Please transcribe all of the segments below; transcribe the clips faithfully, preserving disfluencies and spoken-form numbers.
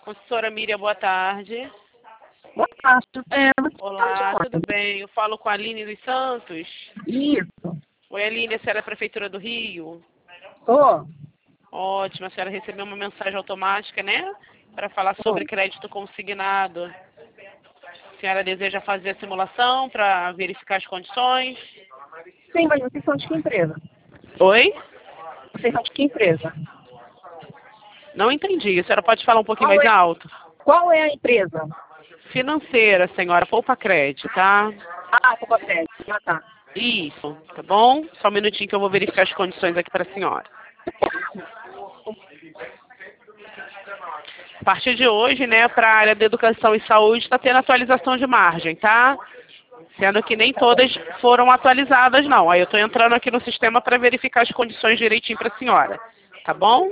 Professora Miriam, boa tarde. Boa tarde. É, Olá, tarde, tudo bem? Eu falo com a Aline dos Santos. Isso. Oi, Aline, a senhora é da Prefeitura do Rio? Tô. Ótimo, a senhora recebeu uma mensagem automática, né? Para falar sobre crédito consignado. A senhora deseja fazer a simulação para verificar as condições? Sim, mas vocês são de que empresa? Oi? Vocês são de que empresa? Não entendi. A senhora pode falar um pouquinho Qual mais é, alto? qual é a empresa? Financeira, senhora. Poupa Crédito, tá? Ah, Copa Crédito. Ah, tá. Isso, tá bom? Só um minutinho que eu vou verificar as condições aqui para a senhora. A partir de hoje, né, para a área da educação e saúde, está tendo atualização de margem, tá? Sendo que nem todas foram atualizadas, não. Aí eu estou entrando aqui no sistema para verificar as condições direitinho para a senhora, tá bom?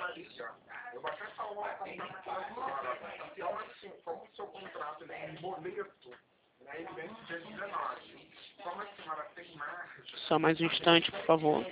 Só mais um instante, por favor.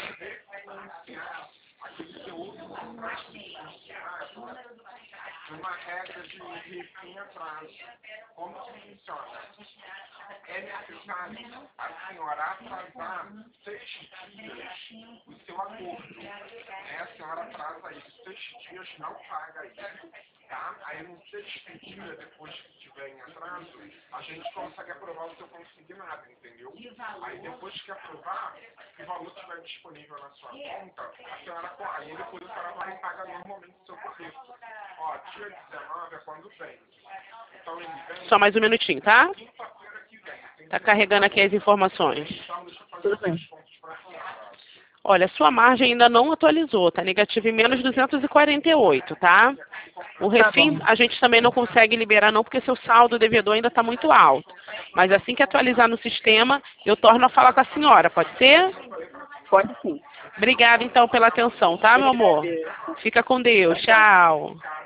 Uma regra de refém atraso. Como que funciona? É necessário a senhora atrasar seis dias o seu acordo. Né? A senhora atrasa isso. Seis dias não paga isso. Tá? Aí no sexto dia, depois que estiver em atraso, a gente consegue aprovar o seu consignado, entendeu? Aí depois que aprovar, se o valor estiver disponível na sua conta, a senhora, aí depois a senhora vai pagar normalmente o seu boleto. Ó, dia dezenove é quando vem. Então ele vem. Só mais um minutinho, tá? Quinta-feira que vem. Tá carregando aqui as informações. Então deixa eu fazer os pontos para a senhora. Olha, sua margem ainda não atualizou, tá negativa em menos duzentos e quarenta e oito, tá? O refim a gente também não consegue liberar não, porque seu saldo devedor ainda está muito alto. Mas assim que atualizar no sistema, eu torno a falar com a senhora, pode ser? Pode sim. Obrigada então pela atenção, tá, meu amor? Fica com Deus, tchau.